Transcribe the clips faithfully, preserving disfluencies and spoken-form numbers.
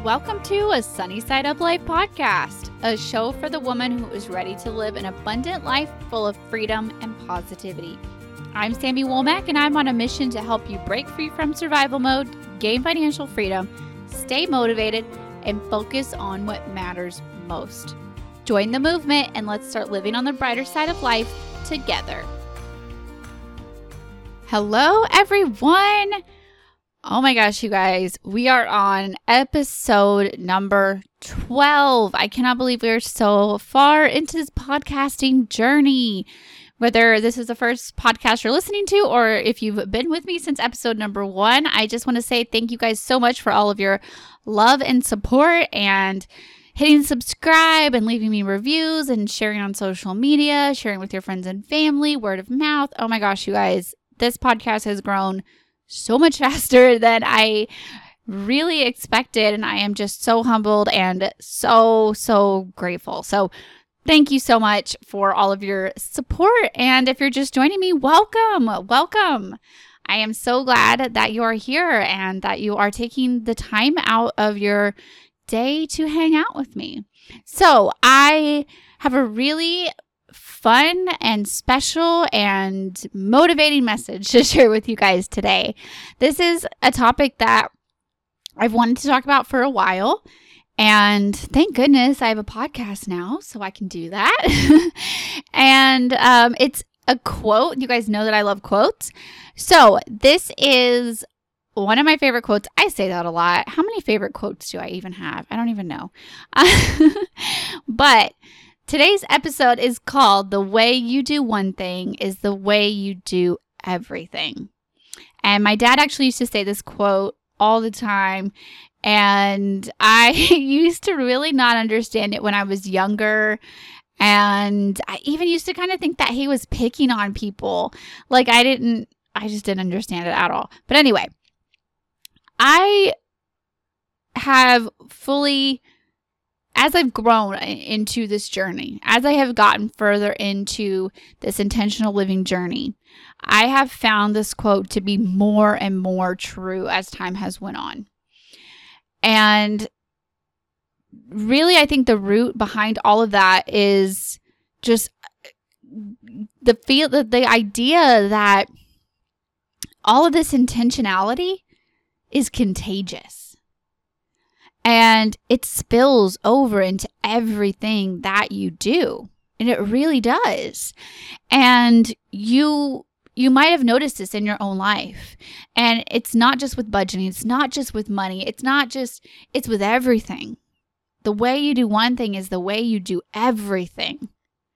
Welcome to a Sunny Side Up Life podcast, a show for the woman who is ready to live an abundant life full of freedom and positivity. I'm Sammy Womack, and I'm on a mission to help you break free from survival mode, gain financial freedom, stay motivated, and focus on what matters most. Join the movement, and let's start living on the brighter side of life together. Hello, everyone. Oh my gosh, you guys, we are on episode number twelve. I cannot believe we're so far into this podcasting journey. Whether this is the first podcast you're listening to or if you've been with me since episode number one, I just want to say thank you guys so much for all of your love and support and hitting subscribe and leaving me reviews and sharing on social media, sharing with your friends and family, word of mouth. Oh my gosh, you guys, this podcast has grown so much faster than I really expected. And I am just so humbled and so, so grateful. So thank you so much for all of your support. And if you're just joining me, welcome, welcome. I am so glad that you are here and that you are taking the time out of your day to hang out with me. So I have a really fun and special and motivating message to share with you guys today. This is a topic that I've wanted to talk about for a while, and thank goodness I have a podcast now so I can do that. and um, it's a quote. You guys know that I love quotes. So this is one of my favorite quotes. I say that a lot. How many favorite quotes do I even have? I don't even know. But today's episode is called "The Way You Do One Thing is the Way You Do Everything." And my dad actually used to say this quote all the time. And I used to really not understand it when I was younger. And I even used to kind of think that he was picking on people. Like I didn't, I just didn't understand it at all. But anyway, I have fully, as I've grown into this journey, as I have gotten further into this intentional living journey, I have found this quote to be more and more true as time has went on. And really, I think the root behind all of that is just the feel that the idea that all of this intentionality is contagious. And it spills over into everything that you do. And it really does. And you you might have noticed this in your own life. And it's not just with budgeting. It's not just with money. It's not just, it's with everything. The way you do one thing is the way you do everything.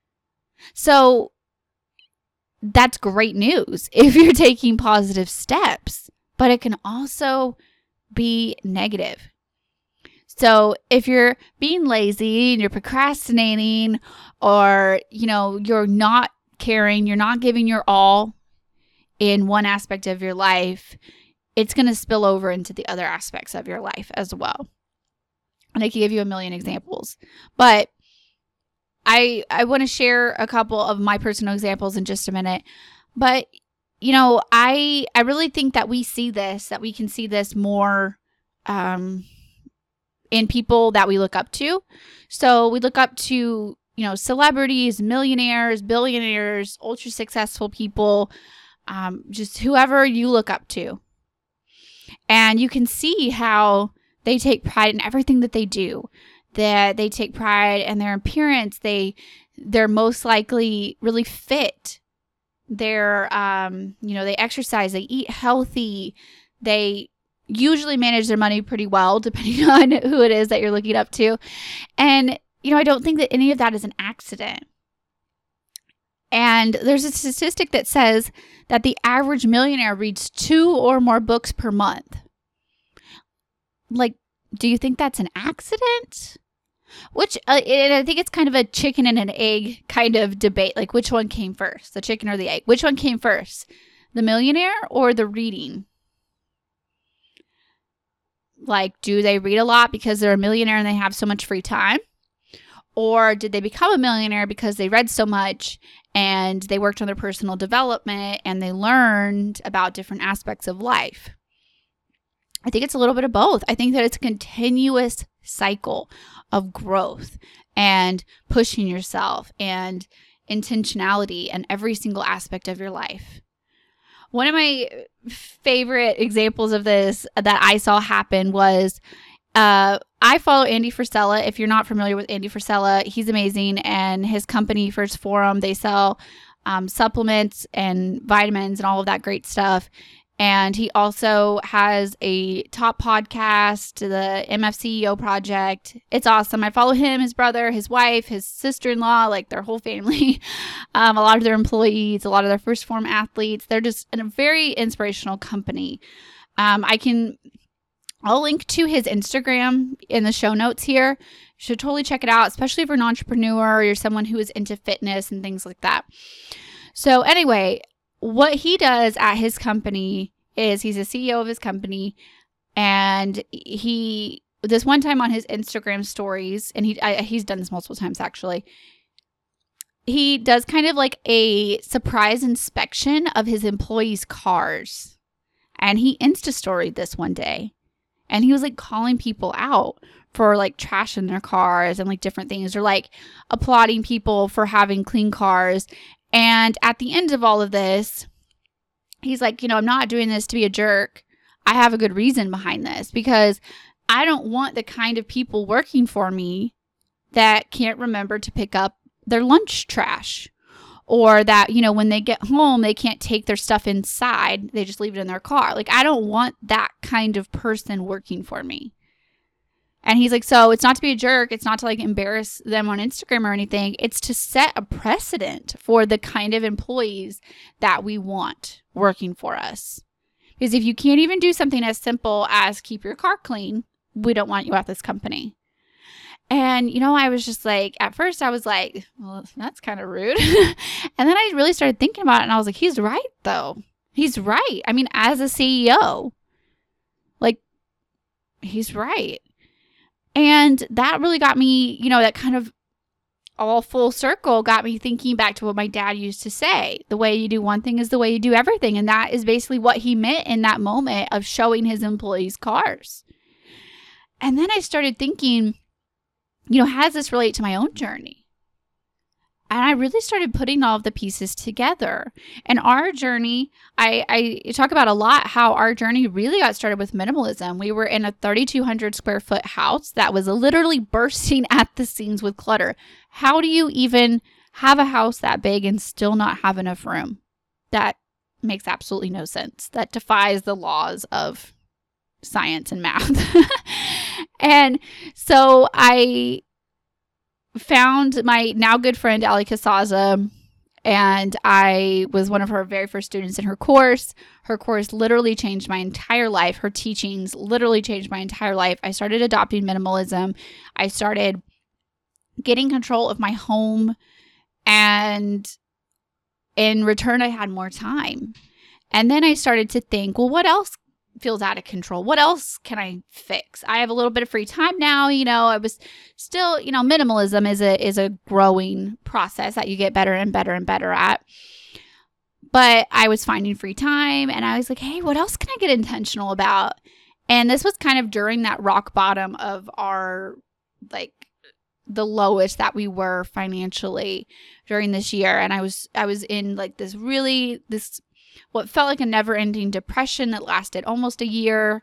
So that's great news if you're taking positive steps. But it can also be negative. So if you're being lazy and you're procrastinating, or, you know, you're not caring, you're not giving your all in one aspect of your life, it's going to spill over into the other aspects of your life as well. And I can give you a million examples, but I I want to share a couple of my personal examples in just a minute. But, you know, I I really think that we see this, that we can see this more um in people that we look up to. So we look up to, you know, celebrities, millionaires, billionaires, ultra successful people, um, just whoever you look up to. And you can see how they take pride in everything that they do, that they take pride in their appearance. They, they're most likely really fit. They're, um, you know, they exercise, they eat healthy, they usually manage their money pretty well, depending on who it is that you're looking up to. And, you know, I don't think that any of that is an accident. And there's a statistic that says that the average millionaire reads two or more books per month. Like, do you think that's an accident? Which, uh, and I think it's kind of a chicken and an egg kind of debate. Like, which one came first, the chicken or the egg? Which one came first, the millionaire or the reading? Like, do they read a lot because they're a millionaire and they have so much free time? Or did they become a millionaire because they read so much and they worked on their personal development and they learned about different aspects of life? I think it's a little bit of both. I think that it's a continuous cycle of growth and pushing yourself and intentionality in every single aspect of your life. One of my favorite examples of this that I saw happen was uh, I follow Andy Frisella. If you're not familiar with Andy Frisella, he's amazing. And his company, First Forum, they sell um, supplements and vitamins and all of that great stuff. And he also has a top podcast, the M F C E O Project. It's awesome. I follow him, his brother, his wife, his sister-in-law, like their whole family, um, a lot of their employees, a lot of their First Form athletes. They're just a very inspirational company. Um, I can, I'll link to his Instagram in the show notes here. You should totally check it out, especially if you're an entrepreneur or you're someone who is into fitness and things like that. So anyway, what he does at his company is he's a C E O of his company, and he, this one time on his Instagram stories, and he I, he's done this multiple times actually, he does kind of like a surprise inspection of his employees' cars. And he Insta-storied this one day, and he was like calling people out for like trash in their cars and like different things, or like applauding people for having clean cars. And at the end of all of this, he's like, you know, I'm not doing this to be a jerk. I have a good reason behind this, because I don't want the kind of people working for me that can't remember to pick up their lunch trash, or that, you know, when they get home, they can't take their stuff inside. They just leave it in their car. Like, I don't want that kind of person working for me. And he's like, so it's not to be a jerk. It's not to like embarrass them on Instagram or anything. It's to set a precedent for the kind of employees that we want working for us. Because if you can't even do something as simple as keep your car clean, we don't want you at this company. And, you know, I was just like, at first I was like, well, that's kind of rude. And then I really started thinking about it, and I was like, he's right, though. He's right. I mean, as a C E O, like, he's right. And that really got me, you know, that kind of all full circle got me thinking back to what my dad used to say. The way you do one thing is the way you do everything. And that is basically what he meant in that moment of showing his employees cars. And then I started thinking, you know, how does this relate to my own journey? And I really started putting all of the pieces together. And our journey, I, I talk about a lot how our journey really got started with minimalism. We were in a thirty-two hundred square foot house that was literally bursting at the seams with clutter. How do you even have a house that big and still not have enough room? That makes absolutely no sense. That defies the laws of science and math. And so I found my now good friend, Ali Casaza, and I was one of her very first students in her course. Her course literally changed my entire life. Her teachings literally changed my entire life. I started adopting minimalism. I started getting control of my home, and in return, I had more time. And then I started to think, well, what else feels out of control? What else can I fix? I have a little bit of free time now. You know, I was still, you know, minimalism is a is a growing process that you get better and better and better at. But I was finding free time, and I was like, hey, what else can I get intentional about? And this was kind of during that rock bottom of our, like, the lowest that we were financially during this year. And I was I was in like this really this what felt like a never-ending depression that lasted almost a year,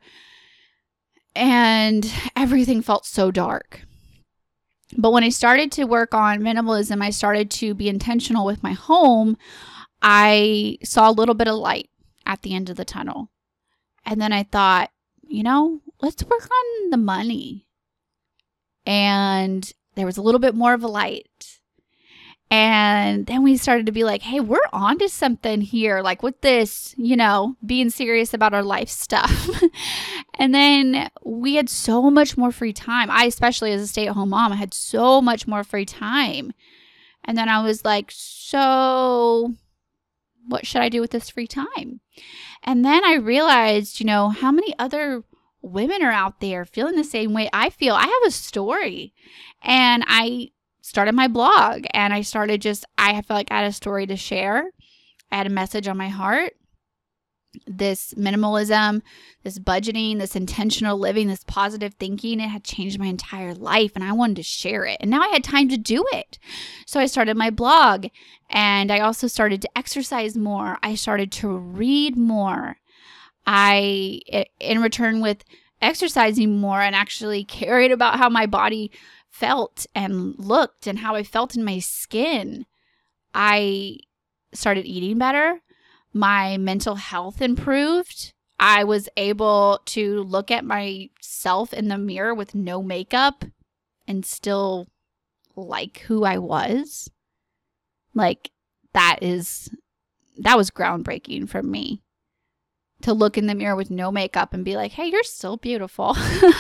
and everything felt so dark. But when I started to work on minimalism, I started to be intentional with my home, I saw a little bit of light at the end of the tunnel. And then I thought, you know, let's work on the money. And there was a little bit more of a light. And then we started to be like, hey, we're on to something here. Like with this, you know, being serious about our life stuff. And then we had so much more free time. I, especially as a stay-at-home mom, I had so much more free time. And then I was like, so what should I do with this free time? And then I realized, you know, how many other women are out there feeling the same way I feel. I have a story. And I started my blog, and I started just, I felt like I had a story to share. I had a message on my heart. this minimalism, this budgeting, this intentional living, this positive thinking, it had changed my entire life and I wanted to share it. And now I had time to do it. So I started my blog and I also started to exercise more. I started to read more. I, in return with exercising more and actually cared about how my body felt and looked and how I felt in my skin, I started eating better. My mental health improved. I was able to look at myself in the mirror with no makeup and still like who I was. Like that is, that was groundbreaking for me. To look in the mirror with no makeup and be like, hey, you're still beautiful.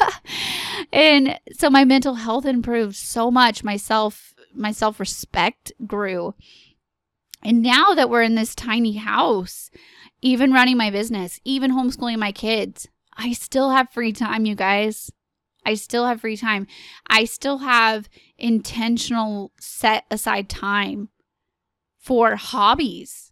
And so my mental health improved so much. My self, my self-respect grew. And now that we're in this tiny house, even running my business, even homeschooling my kids, I still have free time, you guys. I still have free time. I still have intentional set aside time for hobbies.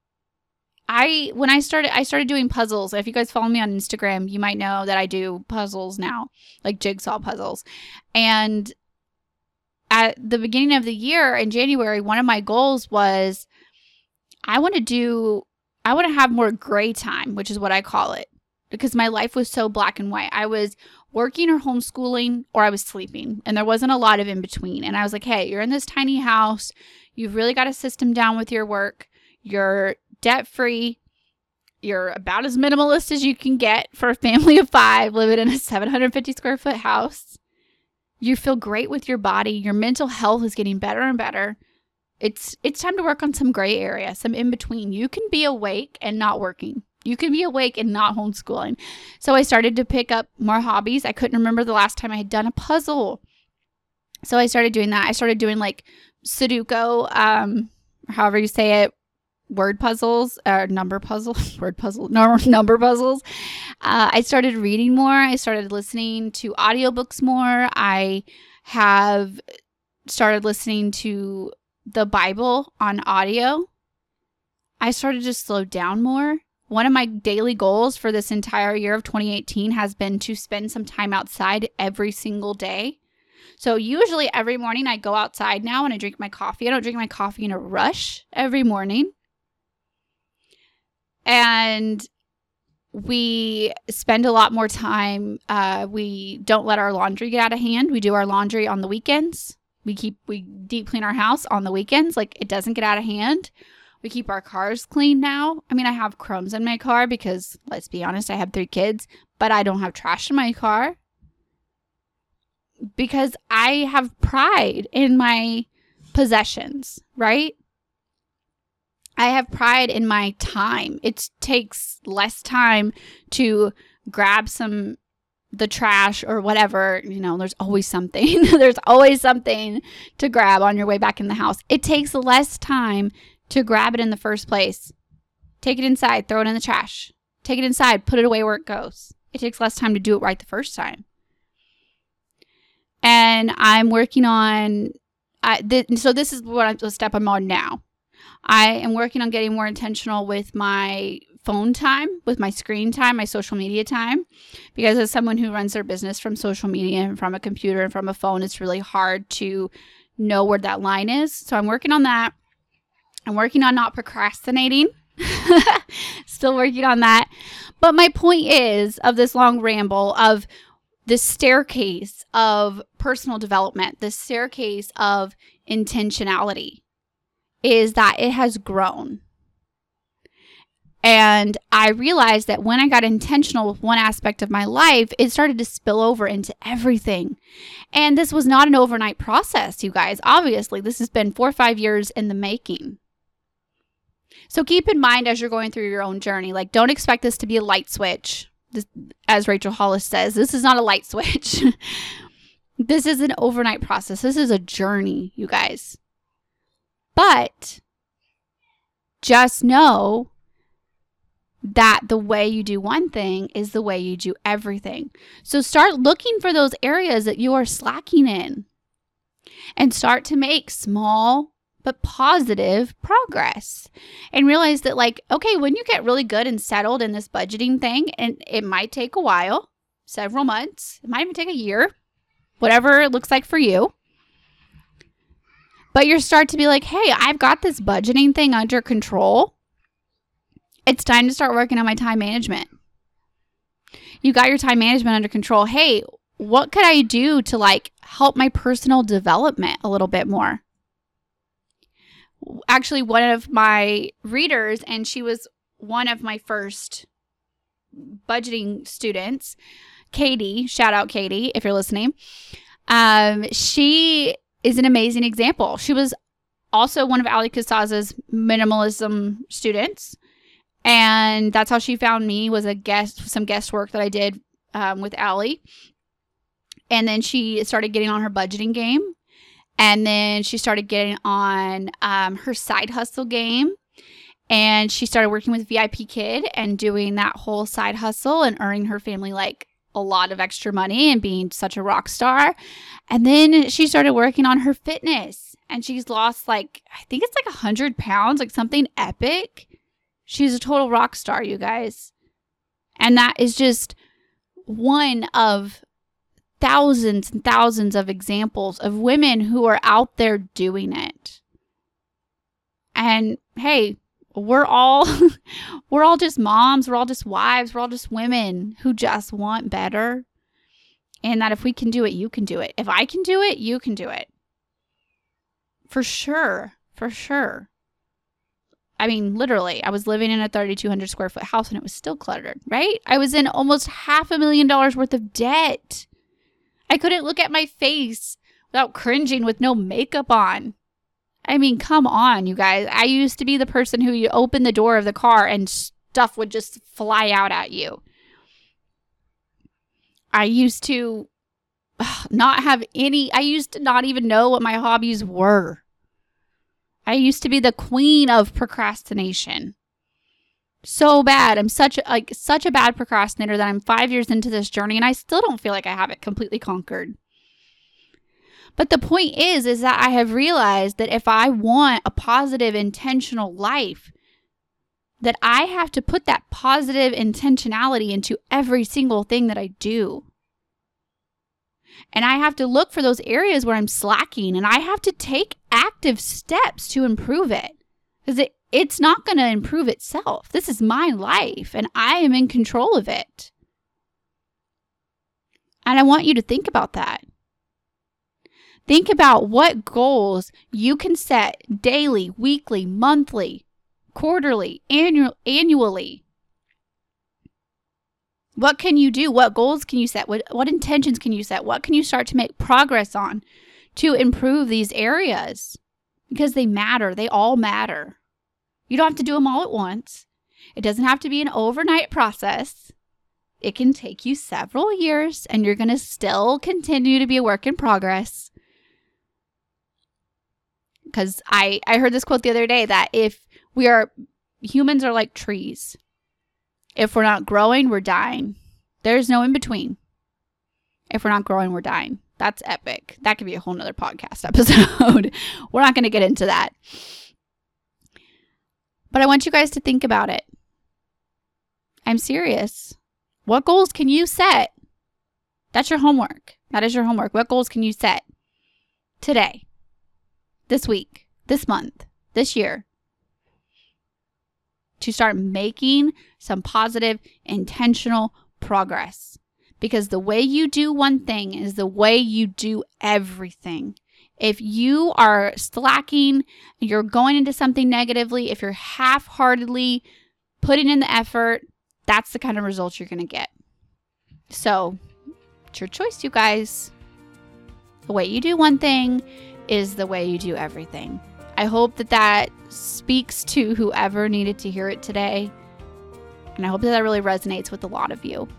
I when I started I started doing puzzles. If you guys follow me on Instagram, you might know that I do puzzles now, like jigsaw puzzles. And at the beginning of the year in January, one of my goals was I want to do I want to have more gray time, which is what I call it, because my life was so black and white. I was working or homeschooling or I was sleeping, and there wasn't a lot of in between. And I was like, hey, you're in this tiny house. You've really got a system down with your work. You're debt-free. You're about as minimalist as you can get for a family of five living in a seven hundred fifty square foot house. You feel great with your body. Your mental health is getting better and better. It's it's time to work on some gray area, some in between. You can be awake and not working. You can be awake and not homeschooling. So I started to pick up more hobbies. I couldn't remember the last time I had done a puzzle. So I started doing that. I started doing like Sudoku, um, however you say it, word puzzles, or number puzzles, word puzzle, no, number puzzles. Uh, I started reading more. I started listening to audiobooks more. I have started listening to the Bible on audio. I started to slow down more. One of my daily goals for this entire year of twenty eighteen has been to spend some time outside every single day. So usually every morning I go outside now and I drink my coffee. I don't drink my coffee in a rush every morning. And we spend a lot more time. Uh, we don't let our laundry get out of hand. We do our laundry on the weekends. We keep, we deep clean our house on the weekends. Like it doesn't get out of hand. We keep our cars clean now. I mean, I have crumbs in my car because, let's be honest, I have three kids, but I don't have trash in my car because I have pride in my possessions, right? I have pride in my time. It takes less time to grab some the trash or whatever. You know, there's always something. There's always something to grab on your way back in the house. It takes less time to grab it in the first place. Take it inside, throw it in the trash. Take it inside, put it away where it goes. It takes less time to do it right the first time. And I'm working on, I, th- so this is what I'm, the step I'm on now. I am working on getting more intentional with my phone time, with my screen time, my social media time, because as someone who runs their business from social media and from a computer and from a phone, it's really hard to know where that line is. So I'm working on that. I'm working on not procrastinating. Still working on that. But my point is, of this long ramble, of this staircase of personal development, this staircase of intentionality, is that it has grown. And I realized that when I got intentional with one aspect of my life, it started to spill over into everything. And this was not an overnight process, you guys. Obviously, this has been four or five years in the making. So keep in mind as you're going through your own journey, like don't expect this to be a light switch. This, as Rachel Hollis says, this is not a light switch. This is an overnight process. This is a journey, you guys. But just know that the way you do one thing is the way you do everything. So start looking for those areas that you are slacking in and start to make small but positive progress. And realize that, like, okay, when you get really good and settled in this budgeting thing, and it might take a while, several months, it might even take a year, whatever it looks like for you. But you start to be like, hey, I've got this budgeting thing under control. It's time to start working on my time management. You got your time management under control. Hey, what could I do to like help my personal development a little bit more? Actually, one of my readers, and she was one of my first budgeting students, Katie, shout out Katie, if you're listening. Um, she is an amazing example. She was also one of Ali Casaz's minimalism students. And that's how she found me, was a guest, some guest work that I did um, with Ali. And then she started getting on her budgeting game. And then she started getting on um, her side hustle game. And she started working with V I P Kid and doing that whole side hustle and earning her family like a lot of extra money and being such a rock star. And then she started working on her fitness. And she's lost like, I think it's like one hundred pounds, like something epic. She's a total rock star, you guys. And that is just one of thousands and thousands of examples of women who are out there doing it. And hey, we're all we're all just moms, we're all just wives, we're all just women who just want better. And that if we can do it, you can do it. If I can do it, you can do it. For sure. For sure. I mean, literally, I was living in a thirty-two hundred square foot house and it was still cluttered, right? I was in almost half a million dollars worth of debt. I couldn't look at my face without cringing with no makeup on. I mean, come on, you guys. I used to be the person who you open the door of the car and stuff would just fly out at you. I used to ugh, not have any, I used to not even know what my hobbies were. I used to be the queen of procrastination. So bad. I'm such a, like such a bad procrastinator that I'm five years into this journey and I still don't feel like I have it completely conquered. But the point is, is that I have realized that if I want a positive, intentional life, that I have to put that positive intentionality into every single thing that I do. And I have to look for those areas where I'm slacking and I have to take active steps to improve it. Because it, it's not going to improve itself. This is my life and I am in control of it. And I want you to think about that. Think about what goals you can set daily, weekly, monthly, quarterly, annual, annually. What can you do? What goals can you set? What, what intentions can you set? What can you start to make progress on to improve these areas? Because they matter. They all matter. You don't have to do them all at once. It doesn't have to be an overnight process. It can take you several years and you're going to still continue to be a work in progress. Because I, I heard this quote the other day that if we are, humans are like trees. If we're not growing, we're dying. There's no in between. If we're not growing, we're dying. That's epic. That could be a whole nother podcast episode. We're not going to get into that. But I want you guys to think about it. I'm serious. What goals can you set? That's your homework. That is your homework. What goals can you set today, this week, this month, this year, to start making some positive, intentional progress? Because the way you do one thing is the way you do everything. If you are slacking, you're going into something negatively, if you're half-heartedly putting in the effort, that's the kind of results you're going to get. So, it's your choice, you guys. The way you do one thing is the way you do everything. I hope that that speaks to whoever needed to hear it today. And I hope that that really resonates with a lot of you.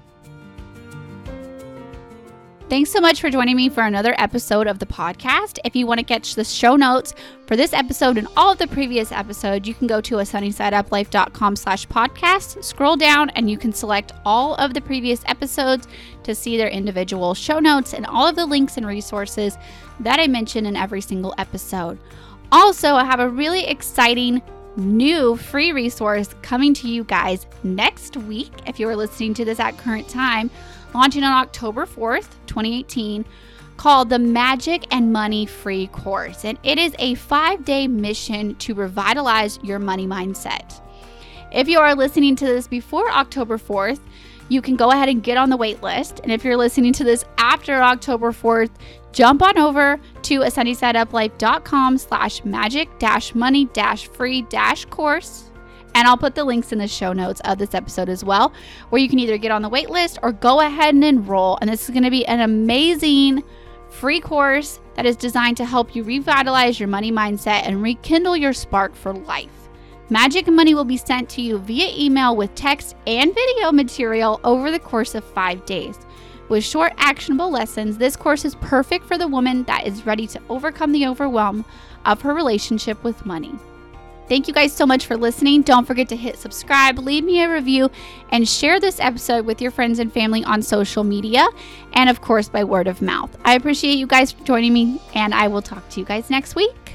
Thanks so much for joining me for another episode of the podcast. If you want to catch the show notes for this episode and all of the previous episodes, you can go to a sunnysideuplife.com slash podcast, scroll down, and you can select all of the previous episodes to see their individual show notes and all of the links and resources that I mention in every single episode. Also, I have a really exciting new free resource coming to you guys next week. If you are listening to this at current time, launching on October fourth, twenty eighteen, called the Magic and Money Free Course. And it is a five-day mission to revitalize your money mindset. If you are listening to this before October fourth, you can go ahead and get on the wait list. And if you're listening to this after October fourth, jump on over to a sunny side up life dot com slash magic dash money dash free dash course. And I'll put the links in the show notes of this episode as well, where you can either get on the wait list or go ahead and enroll. And this is going to be an amazing free course that is designed to help you revitalize your money mindset and rekindle your spark for life. Magic and Money will be sent to you via email with text and video material over the course of five days. With short, actionable lessons, this course is perfect for the woman that is ready to overcome the overwhelm of her relationship with money. Thank you guys so much for listening. Don't forget to hit subscribe, leave me a review, and share this episode with your friends and family on social media, and of course by word of mouth. I appreciate you guys for joining me, and I will talk to you guys next week.